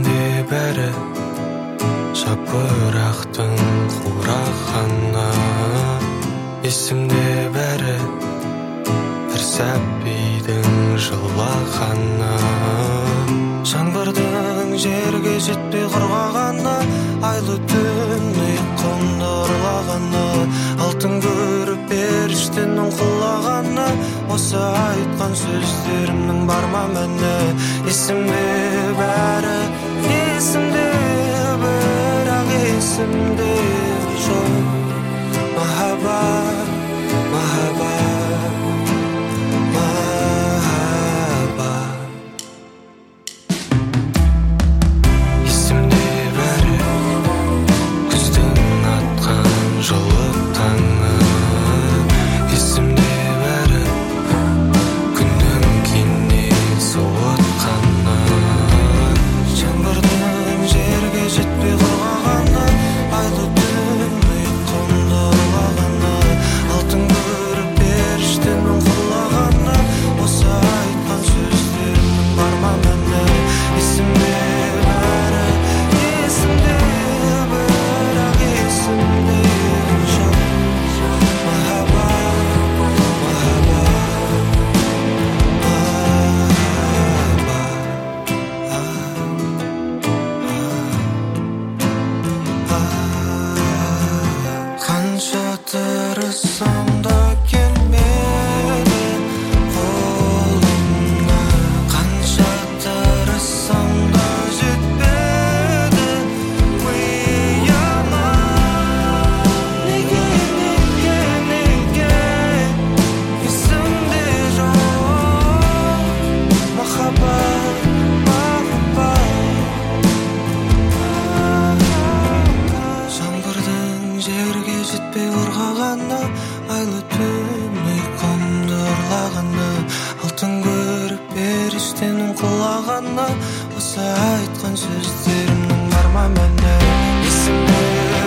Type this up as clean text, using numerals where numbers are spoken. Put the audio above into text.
Есімде бәрі жапырақтың қурағаны, есімде бәрі бір сәбидің жылағаны, жаңбырдың жерге жетпей құрғағаны, айлы түн ұйқымды ұрлағаны, алтын көріп періштенің құлағаны, осы айтқан сөздерімнің бар ма мәні? Есімде бәрі, есімде бірақ есімде жоқ. Махаббат, махаббат, махаббат. Есімде бәрі күздің атқан жылы таңы, есімде бәрі күннің кенет суытқаны, жаңбырдың жерге жетпей құрғағаны, айлы түн ұйқымды ұрлағаны, алтын көріп періштенің құлағаны, осы айтқан сөздерімнің бар ма мәні? Есімде бәрі, есімде бірақ есімде жоқ. Махаббат, махаббат, қанша тырыссам да келмеді қолымнан, қанша тырыссам да жетпеді миыма. Неге, неге, неге есімде жоқ? Махаббат, махаббат. Жаңбырдың жерге жетпей құрғағаны, айлы түн ұйқымды ұрлағаны, алтын көріп періштенің құлағаны, осы айтқан сөздерімнің бар ма мәні? Есімде